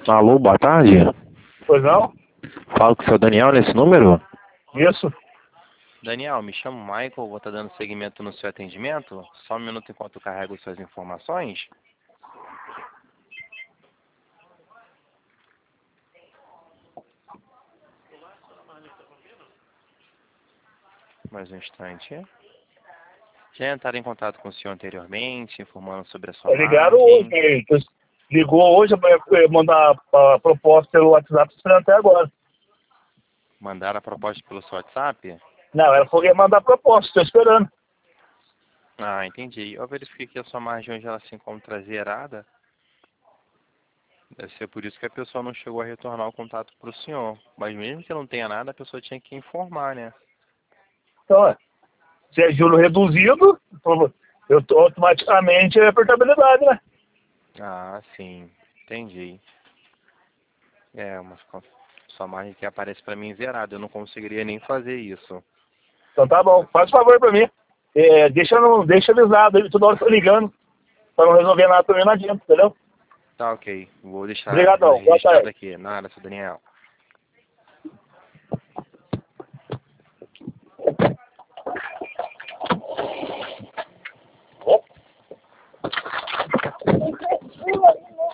Alô, boa tarde. Pois não? Falo com o seu Daniel nesse número? Isso. Daniel, me chamo Michael, vou estar dando seguimento no seu atendimento. Só um minuto enquanto eu carrego suas informações. Mais um instante. Já entraram em contato com o senhor anteriormente, informando sobre a sua Ligaram margem. hoje. Ligou hoje para mandar a proposta pelo WhatsApp, esperando até agora. Mandaram a proposta pelo seu WhatsApp? Não, ela falou que ia mandar a proposta, estou esperando. Ah, entendi. Eu verifiquei que a sua margem hoje ela se encontra zerada. Deve ser por isso que a pessoa não chegou a retornar o contato para o senhor. Mas mesmo que não tenha nada, a pessoa tinha que informar, né? Então, se é juro reduzido, eu tô automaticamente é portabilidade, né? Ah, sim. Entendi. Mas sua margem que aparece para mim zerada. Eu não conseguiria nem fazer isso. Então tá bom, faz um favor para mim. Deixa avisado aí, toda hora eu tô ligando, para não resolver nada também não adianta, entendeu? Tá, ok. Vou deixar Obrigadão, boa registrado tarde. aqui. Nada, seu Daniel.